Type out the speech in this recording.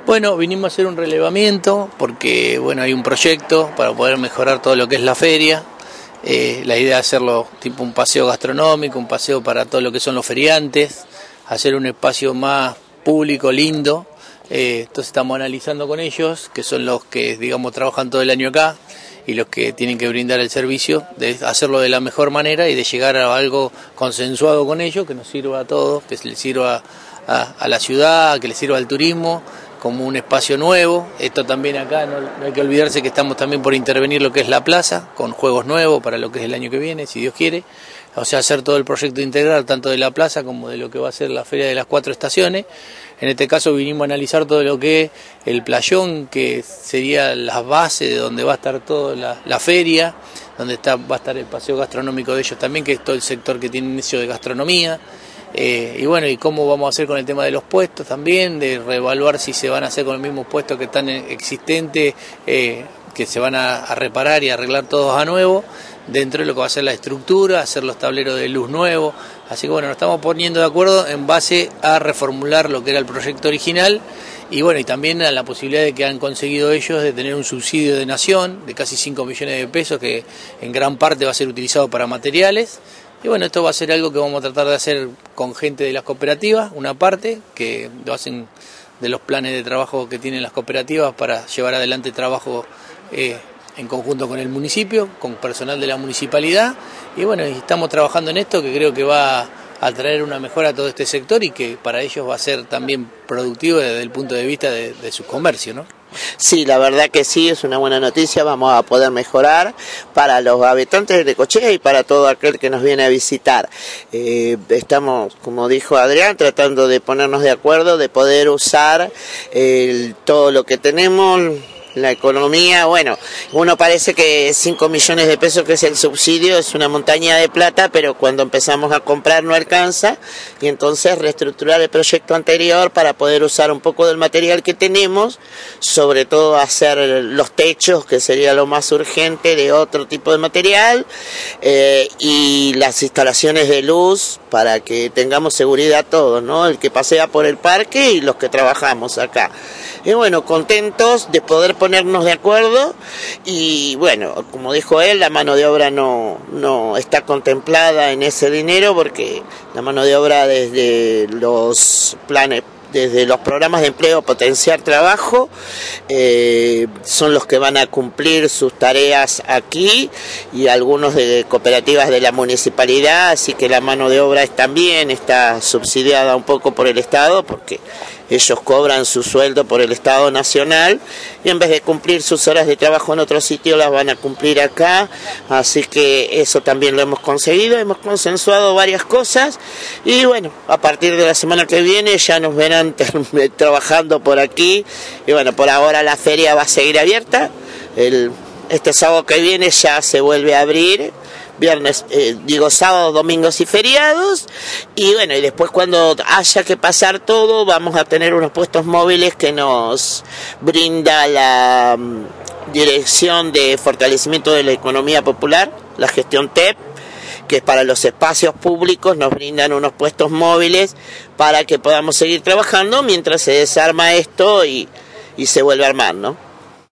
Bueno, vinimos a hacer un relevamiento porque bueno, hay un proyecto para poder mejorar todo lo que es la feria. La idea es hacerlo tipo un paseo gastronómico, un paseo para todo lo que son los feriantes, hacer un espacio más público, lindo. Entonces estamos analizando con ellos, que son los que digamos trabajan todo el año acá y los que tienen que brindar el servicio, de hacerlo de la mejor manera y de llegar a algo consensuado con ellos, que nos sirva a todos, que les sirva a la ciudad, que les sirva al turismo, como un espacio nuevo. Esto también acá, no hay que olvidarse que estamos también por intervenir lo que es la plaza, con juegos nuevos para lo que es el año que viene, si Dios quiere. O sea, hacer todo el proyecto integral, tanto de la plaza como de lo que va a ser la Feria de las 4 Estaciones. En este caso vinimos a analizar todo lo que es el playón, que sería las bases de donde va a estar toda la feria, donde va a estar el paseo gastronómico de ellos también, que es todo el sector que tiene inicio de gastronomía. Y bueno, y cómo vamos a hacer con el tema de los puestos también, de reevaluar si se van a hacer con los mismos puestos que están existentes, que se van a reparar y arreglar todos a nuevo, dentro de lo que va a ser la estructura, hacer los tableros de luz nuevos. Así que bueno, nos estamos poniendo de acuerdo en base a reformular lo que era el proyecto original y bueno, y también a la posibilidad de que han conseguido ellos de tener un subsidio de nación de casi 5 millones de pesos que en gran parte va a ser utilizado para materiales. Y bueno, esto va a ser algo que vamos a tratar de hacer con gente de las cooperativas, una parte que lo hacen de los planes de trabajo que tienen las cooperativas para llevar adelante trabajo en conjunto con el municipio, con personal de la municipalidad. Y bueno, estamos trabajando en esto que creo que va a traer una mejora a todo este sector y que para ellos va a ser también productivo desde el punto de vista de su comercio, ¿no? Sí, la verdad que sí, es una buena noticia, vamos a poder mejorar para los habitantes de Necochea y para todo aquel que nos viene a visitar. Estamos, como dijo Adrián, tratando de ponernos de acuerdo, de poder usar todo lo que tenemos. La economía, bueno, uno parece que 5 millones de pesos que es el subsidio es una montaña de plata, pero cuando empezamos a comprar no alcanza y entonces reestructurar el proyecto anterior para poder usar un poco del material que tenemos, sobre todo hacer los techos, que sería lo más urgente, de otro tipo de material, y las instalaciones de luz para que tengamos seguridad todos, ¿no? El que pasea por el parque y los que trabajamos acá. Y bueno, contentos de poder ponernos de acuerdo y bueno, como dijo él, la mano de obra no está contemplada en ese dinero porque la mano de obra desde los planes, desde los programas de empleo Potenciar Trabajo, son los que van a cumplir sus tareas aquí y algunos de cooperativas de la municipalidad, así que la mano de obra también está subsidiada un poco por el Estado porque ellos cobran su sueldo por el Estado Nacional y en vez de cumplir sus horas de trabajo en otro sitio las van a cumplir acá, así que eso también lo hemos conseguido, hemos consensuado varias cosas y bueno, a partir de la semana que viene ya nos verán trabajando por aquí y bueno, por ahora la feria va a seguir abierta, este sábado que viene ya se vuelve a abrir, viernes, sábados, domingos y feriados y bueno, y después cuando haya que pasar todo vamos a tener unos puestos móviles que nos brinda la Dirección de Fortalecimiento de la Economía Popular, la gestión TEP, que para los espacios públicos nos brindan unos puestos móviles para que podamos seguir trabajando mientras se desarma esto y se vuelve a armar, ¿no?